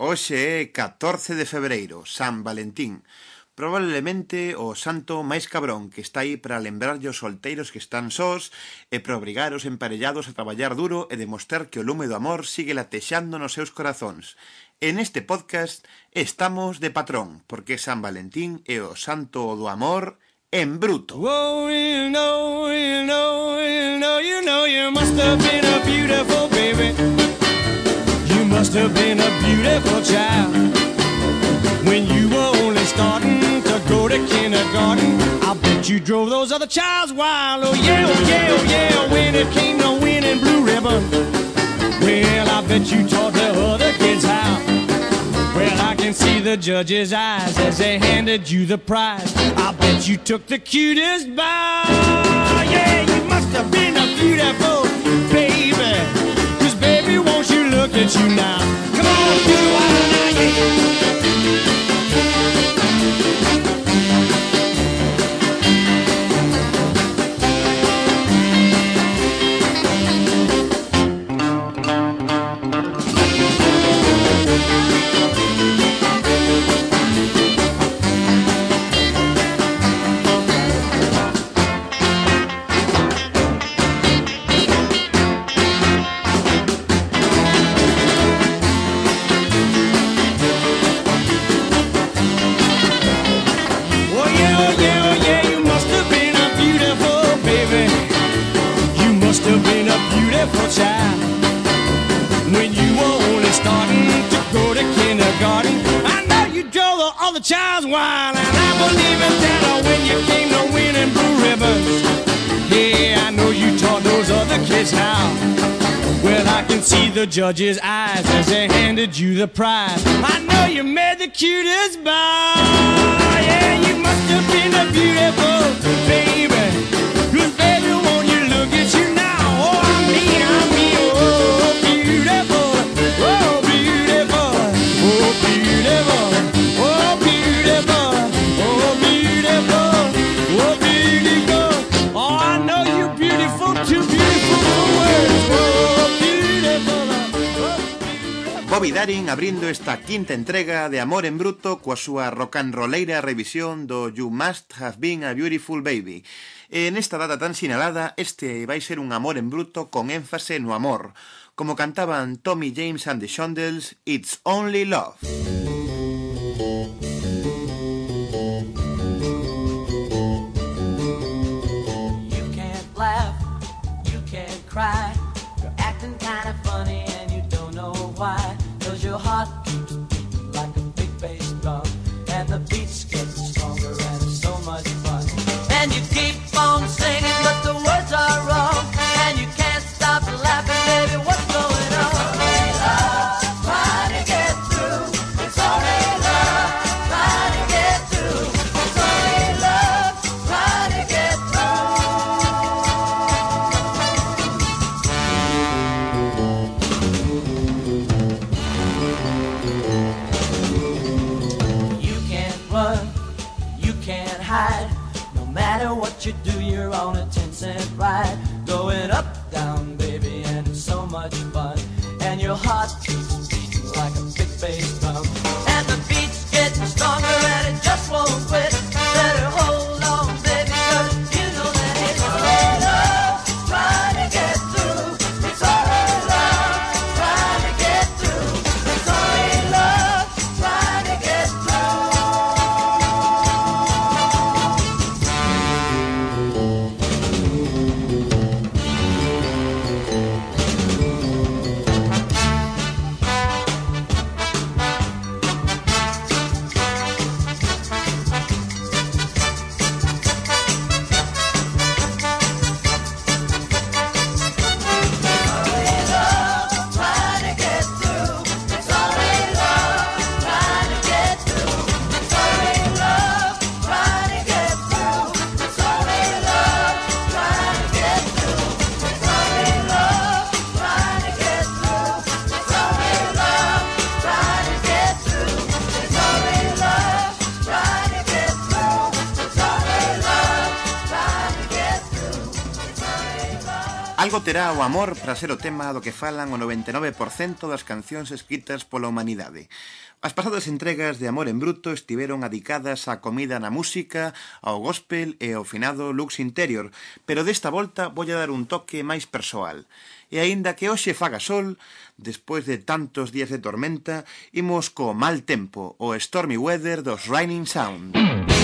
Hoxe é 14 de febreiro, San Valentín. Probablemente o santo máis cabrón que está aí para lembrarlle os solteiros que están sós e para obrigar os emparellados a traballar duro e demostrar que o lume do amor sigue latexando nos seus corazóns. En este podcast estamos de patrón, porque San Valentín é o santo do amor en bruto. Oh, you know, you must have been a beautiful baby. You must have been a beautiful child. When you were only starting to go to kindergarten, I bet you drove those other childs wild. Oh yeah, oh yeah, oh yeah, when it came to winning blue ribbon, well, I bet you taught the other kids how. Well, I can see the judge's eyes as they handed you the prize. I bet you took the cutest bow. Yeah, you must have been a beautiful baby. 'Cause baby, won't you look at you now? Come on, do I now, yeah. Child's wild, and I believe in that when you came to winning blue ribbons. Yeah, I know you taught those other kids how. Well, I can see the judge's eyes as they handed you the prize. I know you made the cutest bow. Yeah, you must have been a beautiful baby. 'Cause baby, won't you look at you now? Oh, I'm me, oh, beautiful, oh, beautiful, oh, beautiful. Bobby Darin abrindo esta quinta entrega de Amor en Bruto coa súa rock'n'rolleira revisión do You Must Have Been a Beautiful Baby. E nesta data tan sinalada, este vai ser un amor en bruto con énfase no amor. Como cantaban Tommy James and the Shondells, It's Only Love. You can't laugh, you can't cry. You're acting kind of funny and you don't know why. 'Cause your heart keeps beating like a big bass drum, and the beats get stronger and it's so much fun. And you keep on singing but the words are wrong, and you can't stop laughing, baby, what's going on? Love, trying to get through. It's only love, trying to get through. It's only love, trying to get You can't run, you can't hide. No matter what you do, you're on a 10-cent ride. Going up, down, baby, and it's so much fun. And your heart keeps beating like a big bass drum. And the beat's getting stronger and it just won't quit. Better hold on, baby, 'cause you know that it's only love trying to get through. It's only love trying to get through. It's only love trying to get through. Algo terá o amor para ser o tema do que falan o 99% das cancións escritas pola humanidade. As pasadas entregas de Amor en Bruto estiveron adicadas á comida na música, ao gospel e ao finado Lux Interior, pero desta volta voulle dar un toque máis persoal. E aínda que hoxe faga sol, despois de tantos días de tormenta, imos co mal tempo, o stormy weather dos Raining Sound.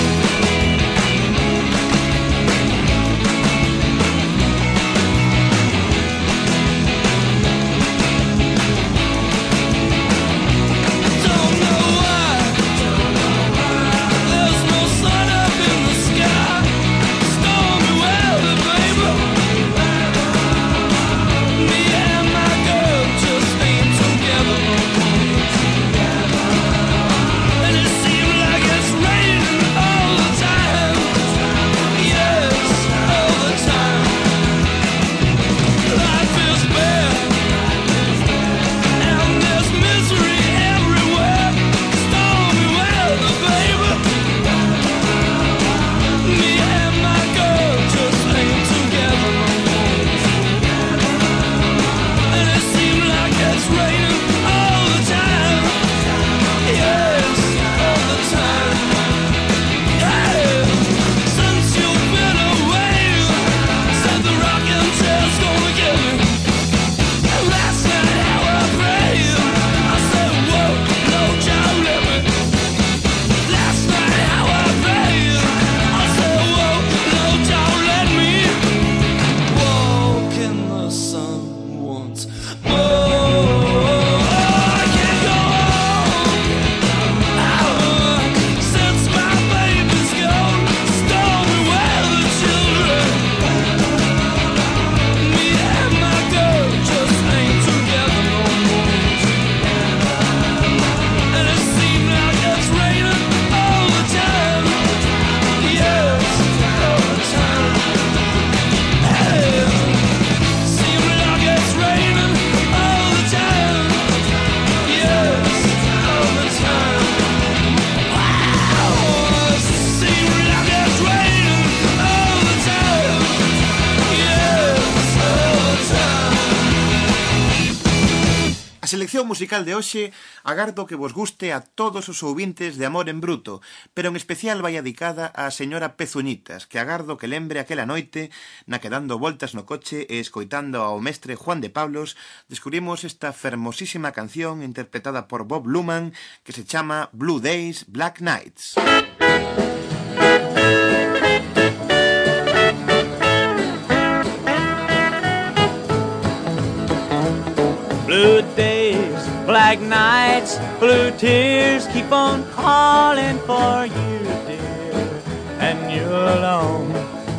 A selección musical de hoxe agardo que vos guste a todos os ouvintes de Amor en Bruto, pero en especial vai dedicada á señora Pezuñitas, que agardo que lembre aquela noite na que dando voltas no coche e escoitando ao mestre Juan de Pablos descubrimos esta fermosísima canción interpretada por Bob Luman que se chama Blue Days, Black Nights. Blue days, black nights, blue tears keep on calling for you, dear, and you're alone.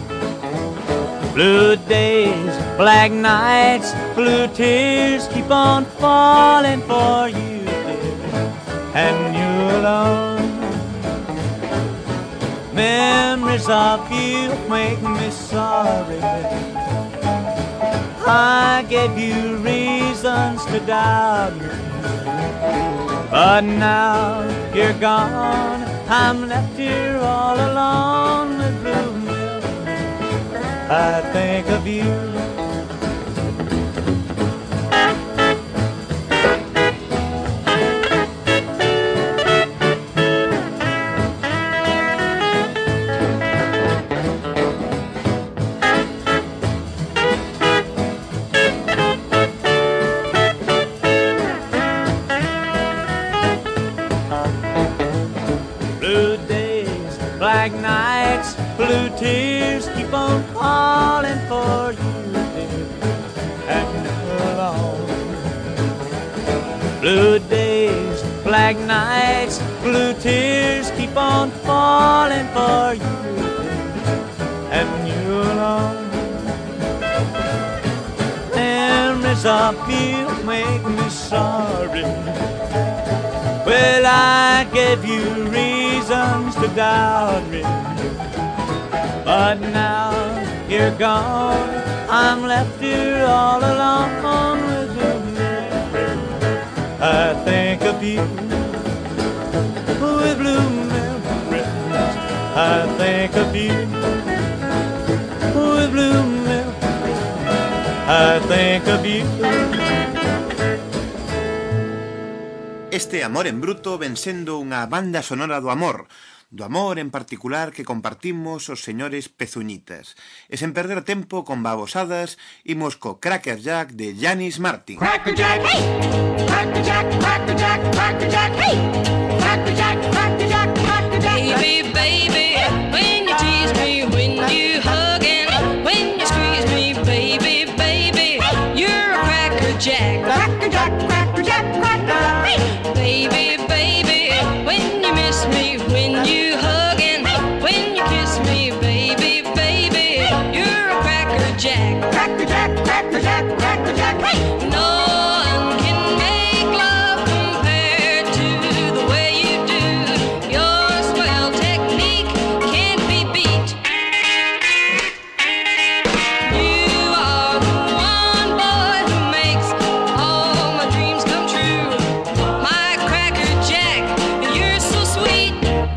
Blue days, black nights, blue tears keep on falling for you, dear, and you're alone. Memories of you make me sorry. I gave you reasons to doubt me, but now you're gone. I'm left here all alone with blue milk. I think of you. Black nights, blue tears keep on calling for you, dear, and you're alone. Blue days, black nights, blue tears keep on falling for you, dear, and you're alone. Memories of you make me sorry. Well, I gave you reasons to doubt me, but now you're gone. I'm left here all alone with blue memories. I think of you with blue memories. I think of you with blue memories. I think of you. Este Amor en Bruto ven sendo unha banda sonora do amor en particular que compartimos os señores Pezuñitas. E sen perder tempo con babosadas, imos co Cracker Jack de Janis Martin. Cracker Jack, hey! Cracker Jack, Cracker Jack, Cracker Jack, hey! Cracker Jack, Cracker Jack, Cracker Jack. Baby, baby, when you tease me, when you hug and when you squeeze me, baby, baby, you're a Cracker Jack. Cracker Jack, Cracker Jack, Cracker Jack, hey! Baby, baby, when you miss me, when you hug and when you kiss me, baby, baby, you're a Cracker Jack. Cracker Jack, Cracker Jack, Cracker Jack, hey! No one can make love compared to the way you do. Your swell technique can't be beat. You are the one boy who makes all my dreams come true. My Cracker Jack, you're so sweet.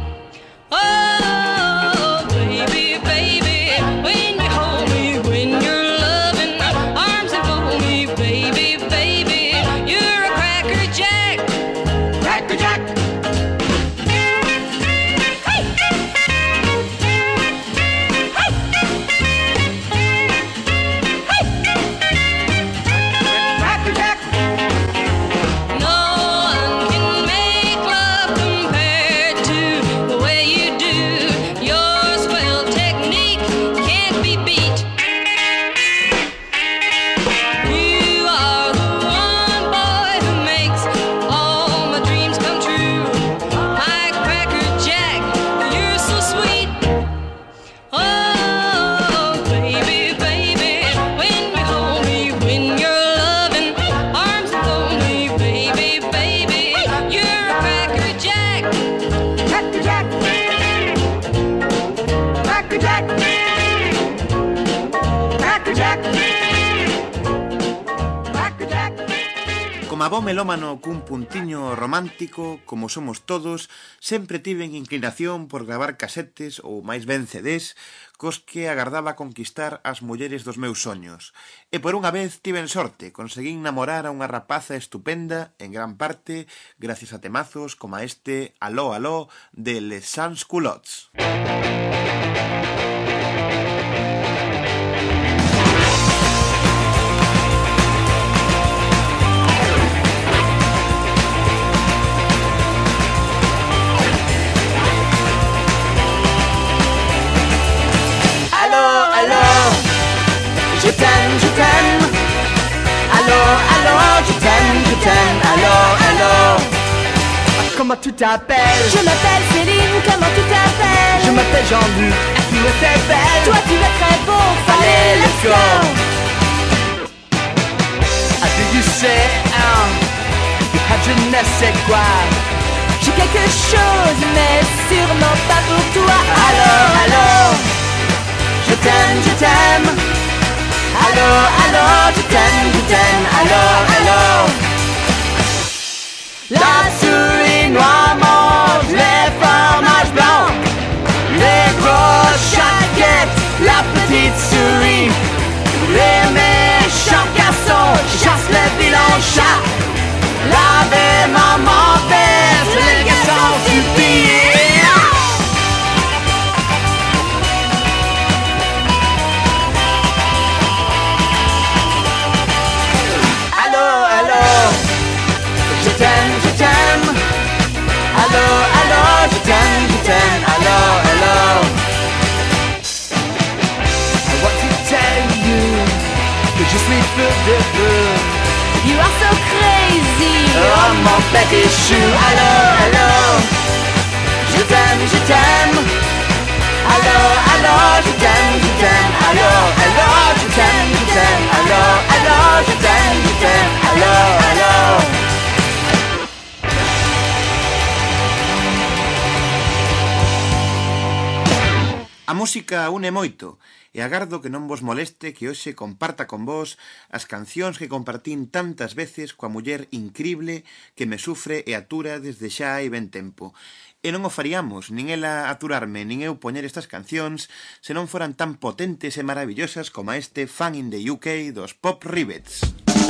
Oh, baby, baby, when you hold me, when you're loving, arms enfold me, baby, baby, you're a Cracker Jack. Cracker Jack. Cracker Jack. No one can make love compared to the way you do. Your swell technique can't be beat. You are the one boy who makes all my dreams come true. My Cracker Jack, you're so sweet. Oh, baby, baby, when you hold me, when you're loving, arms enfold me, baby, baby, you're a Cracker Jack. Cracker Jack. Cracker Jack. Cracker Jack. Cracker Jack. Como bo melómano cun puntiño romántico, como somos todos, sempre tiven inclinación por gravar casetes ou máis ben CDs cos que agardaba conquistar as mulleres dos meus soños. E por unha vez tiven sorte, conseguín namorar a unha rapaza estupenda, en gran parte gracias a temazos como a este Aló, Aló de Les Sans Culottes. Allô, allô, je t'aime, allô, allô, je t'aime, allô, allô. Comment tu t'appelles? Je m'appelle Céline, comment tu t'appelles? Je m'appelle Jean-Luc, tu es belle. Toi tu es très beau, Allez, let's go. Ah, tu sais, je ne sais quoi. J'ai quelque chose, mais sûrement pas pour toi. Allô, allô, je t'aime. Allô, allô, je t'aime, allô, allô. La souris noire mange les fromages blancs, les grosses chaquettes, la petite souris. Les méchants garçons chassent les vilains chats. Lavez maman baisse, les garçons suffisent. Allô, allô, je t'aime. Allô, allô, je t'aime, allô, allô. I want to tell you que je suis feu de feu. You are so crazy. Oh mon petit chou, allô, allô. Je t'aime. Allô, allô, je t'aime. Allô, allô, je t'aime. Allô, allô, je t'aime. Allô, allô. A música une moito, e agardo que non vos moleste que hoxe comparta con vos as cancións que compartín tantas veces coa muller incrible que me sufre e atura desde xa hai ben tempo. E non o faríamos, nin ela aturarme, nin eu poñer estas cancións, se non foran tan potentes e maravillosas como este Fan in the UK dos Pop Rivets.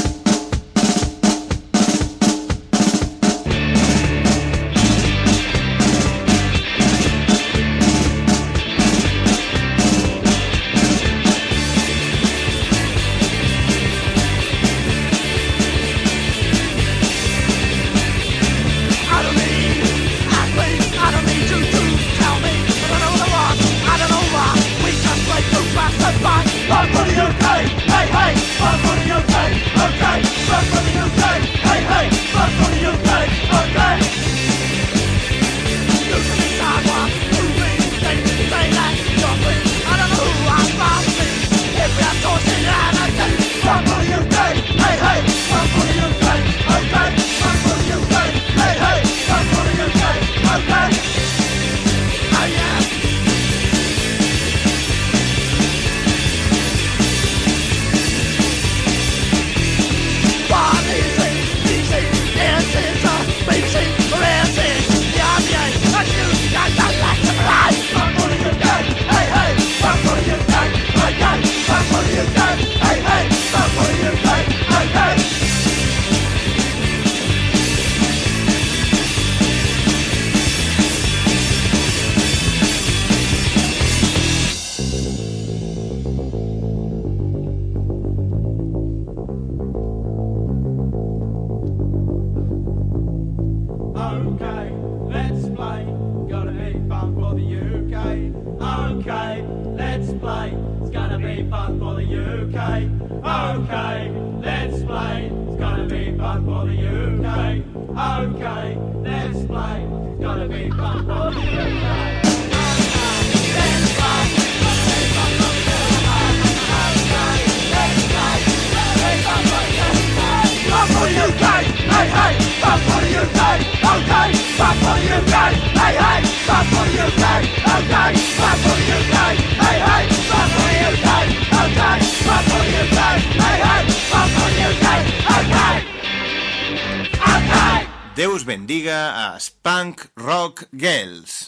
Deus bendiga as Punk Rock Girls.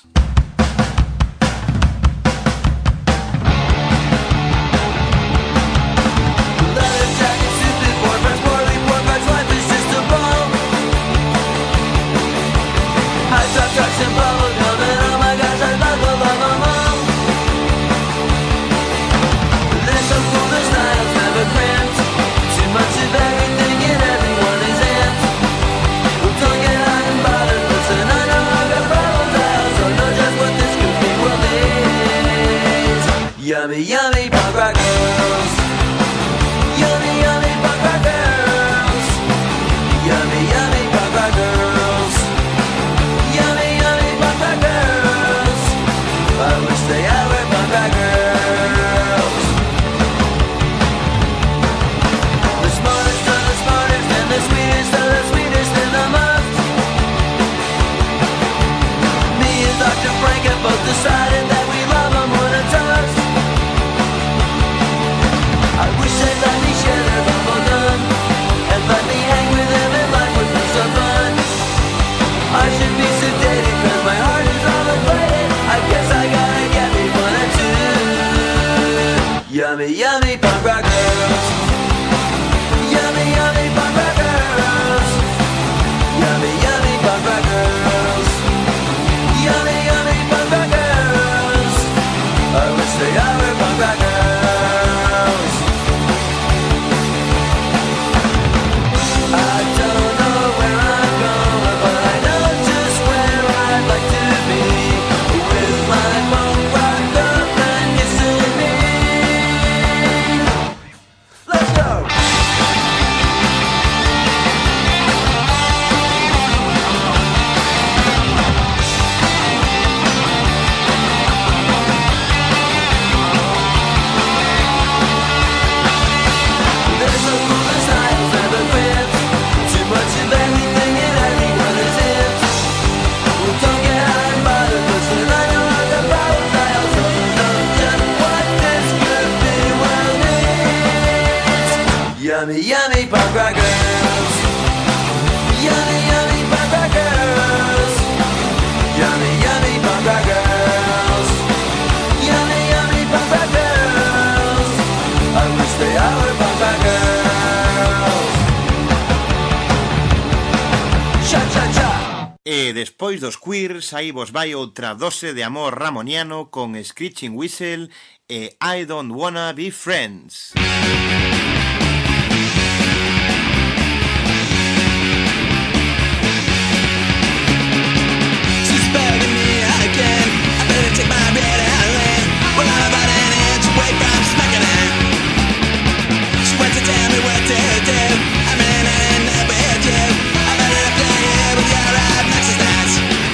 Yummy, yummy punk rock girls. Yummy, yummy punk rock girls. Yummy, yummy punk rock girls. Yummy, yummy punk rock girls. I wish they all were punk rock girls. The smartest of the smartest and the sweetest of the sweetest in the month. Me and Dr. Frank have both decided that we love them when it's us. I wish they'd let me share their bubble gum and let me hang with them and life would be so fun. I should be sedated cause my heart is all inflated. I guess I gotta get me one or two. Yummy, yummy punk rock girls. Yummy, yummy punk rock girls. Yummy, yummy punk rock girls. Yummy, yummy punk rock girls. I wish they all were punk rock girls. I don't know where I'm going, but I know just where I'd like to be. With my punk rock girlfriend kissing me. Let's go! There's no coolest I've ever been. Too much of everything and anyone is in. Well, don't get Yummy, yummy punk rock girls. Yummy, yummy punk rock girls. Yummy, yummy punk rock girls. Yummy, yummy punk rock girls. I wish they all were punk rock girls. Cha, cha, cha. E despois dos Queers, aí vos vai outra dose de amor ramoniano con Screeching Whistle e I Don't Wanna Be Friends. She's bugging me again. I better take my bed out of it. Well, I'm about an inch away from smacking it. She wants to tell me what to do. I'm in love with you. I better play it with your obnoxiousness.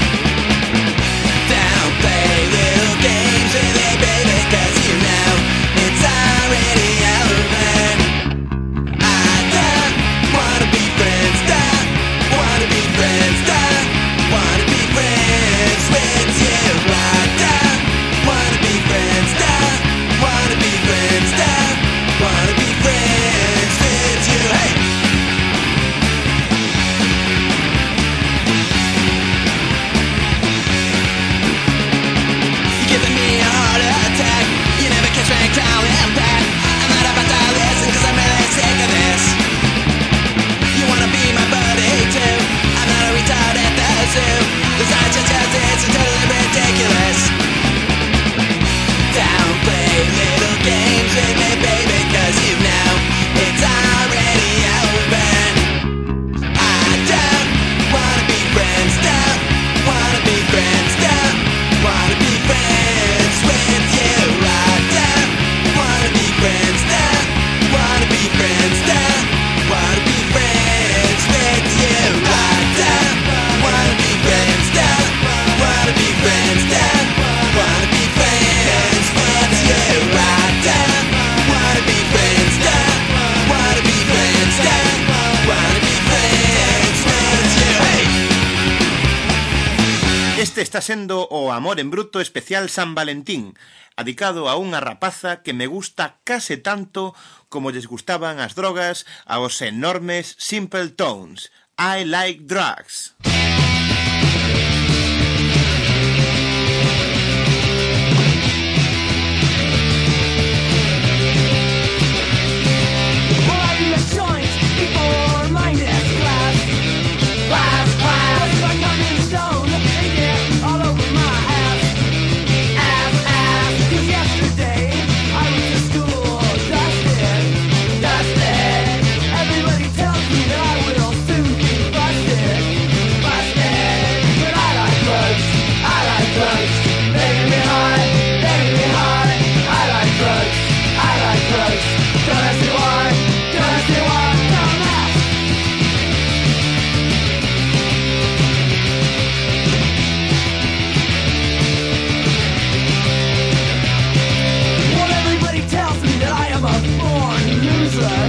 Don't play little games with me, baby, 'cause you know it's already over. I don't wanna be friends, don't wanna be friends, don't wanna be friends with you. I don't wanna be friends, don't wanna be friends, don't wanna be friends with you. Hey! You're giving me a heart attack. You never catch me crawling back. I'm not about to listen 'cause I'm really sick of this. You wanna be my buddy too. I'm not a retard at the zoo. The science just is totally ridiculous. Don't play little games with me, baby, 'cause you know it's already over. I don't wanna be friends, don't wanna be friends, don't wanna be friends with you. I don't wanna be friends, don't wanna be friends, don't wanna be friends with you. I don't wanna be friends, don't wanna be friends, don't wanna be friends with you. I don't wanna be friends, don't wanna be friends, don't wanna be friends with you. Hey! Este está sendo o Amor en Bruto especial San Valentín, adicado a unha rapaza que me gusta case tanto como lles gustaban as drogas aos enormes Simple Tones. I like drugs. Well, I need a joint before my next class. Class. If I'm not in stone, they get all over my ass. Ass. 'Cause yesterday I went to school dusted. Everybody tells me that I will soon be busted. But I like drugs. They get me high. I like drugs. Don't ask me why. Don't ask. Well, everybody tells me that I am a born loser,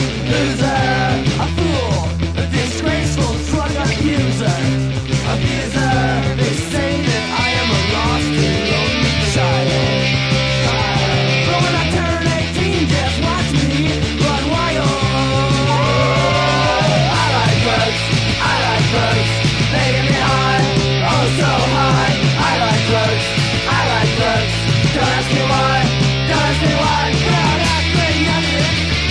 a fool, a disgraceful drug abuser. They say that I am a lost and lonely child. But when I turn 18, just watch me run wild. I like drugs. They get me high, oh so high. I like drugs. Don't ask me why. Don't ask me nothing.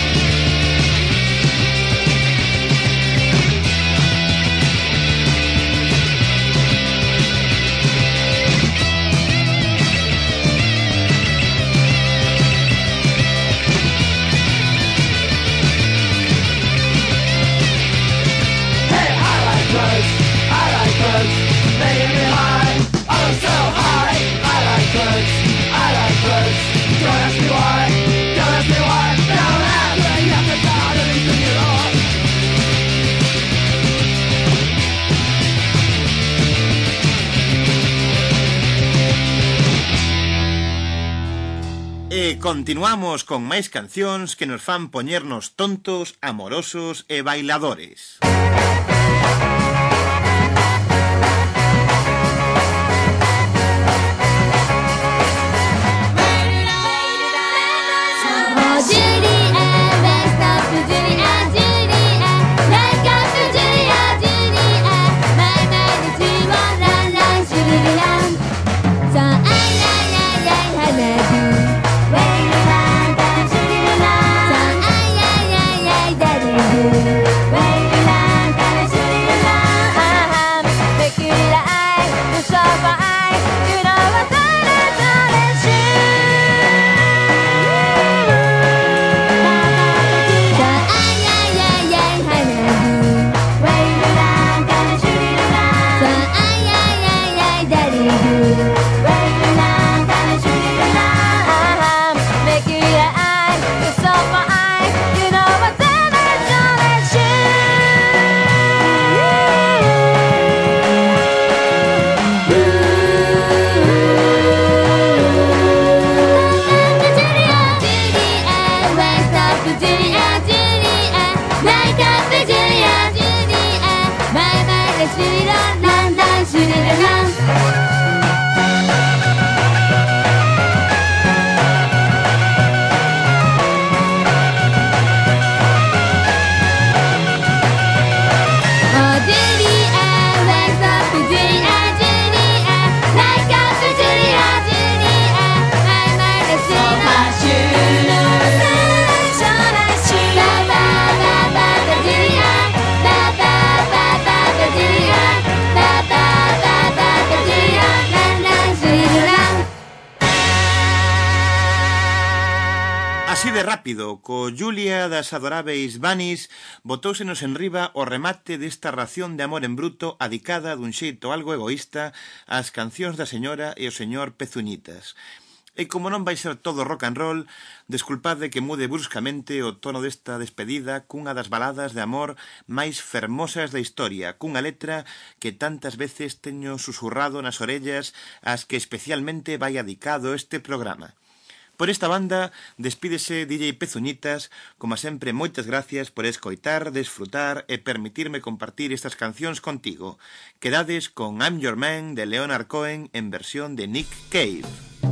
Hey, I like drugs. They get me high, oh so high. I like drugs. Don't ask me why. Don't ask me nothing about anything at all. E continuamos con máis cancións que nos fan poñernos tontos, amorosos e bailadores. Oh, Judy and Stop, Judy Así de rápido, co Julia das adoráveis Bunnies, botóusenos en riba o remate desta ración de amor en bruto adicada dun xeito algo egoísta ás cancións da señora e o señor Pezuñitas. E como non vai ser todo rock and roll, desculpade que mude bruscamente o tono desta despedida cunha das baladas de amor máis fermosas da historia, cunha letra que tantas veces teño susurrado nas orellas ás que especialmente vai adicado este programa. Por esta banda, despídese DJ Pezuñitas, como sempre moitas gracias por escoitar, desfrutar e permitirme compartir estas cancións contigo. Quedades con I'm Your Man de Leonard Cohen en versión de Nick Cave.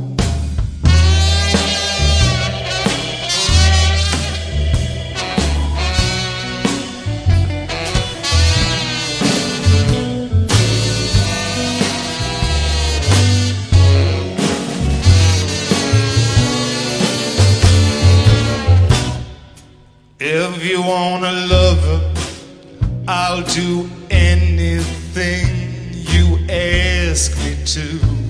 If you want a lover, I'll do anything you ask me to.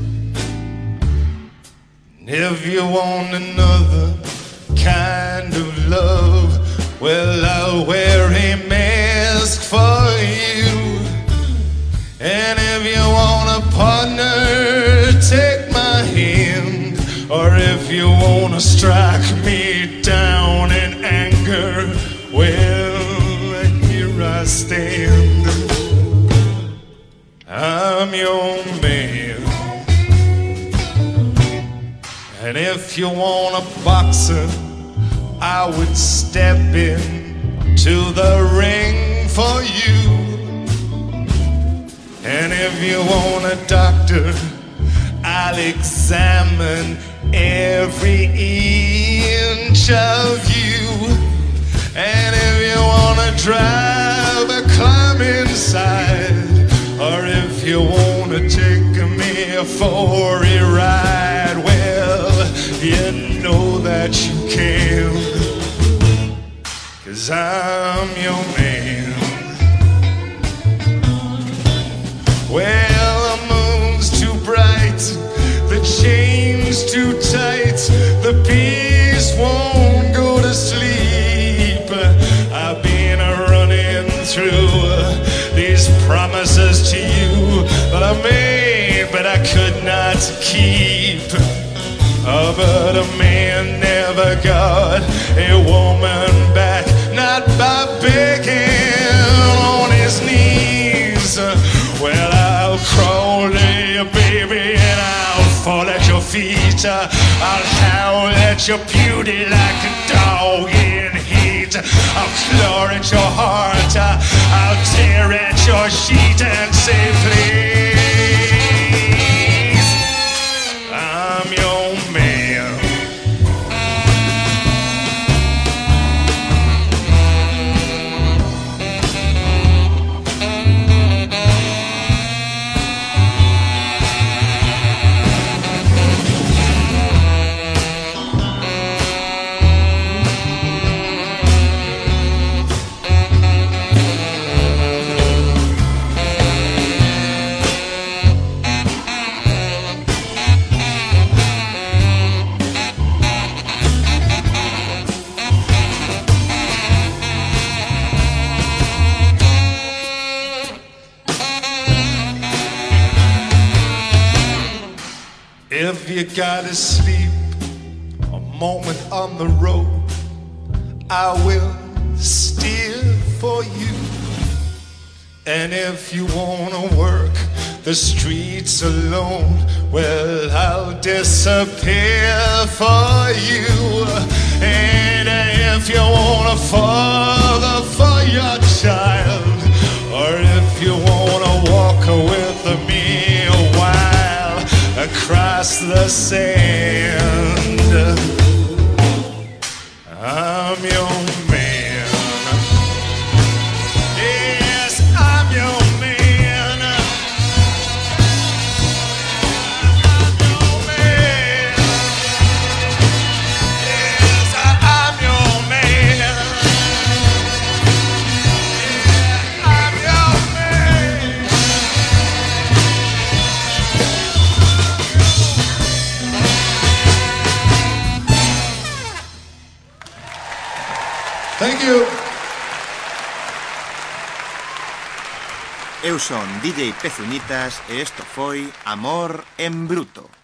If you want another kind of love, well, I'll wear a mask for you. And if you want a partner, take my hand. Or if you want to strike me down in anger, well, here I stand. I'm your man. And if you want a boxer, I would step in to the ring for you. And if you want a doctor, I'll examine every inch of you. And if you wanna drive, climb inside. Or if you wanna take me for a ride, well, you know that you can, 'cause I'm your man. Well, the moon's too bright, the chain's too tight, the beast won't go to sleep. I've been running through these promises to you that I made, but I could not keep. But a man never got a woman back, not by begging on his knees. Well, I'll crawl to you, baby, and I'll fall at your feet. I'll howl at your beauty like a dog in heat. I'll claw at your heart, I'll tear at your sheet and say, please, I'm your man. If you gotta sleep a moment on the road, I will steer for you. And if you wanna work the streets alone, well, I'll disappear for you. And if you want a father for your child, or if you wanna walk with me a while across the sand, I'm your man. Yes, I'm your man. I'm your man. Yes, I'm your man. Yeah, I'm your man. Thank you. Eu son DJ Pezuñitas e isto foi Amor en Bruto.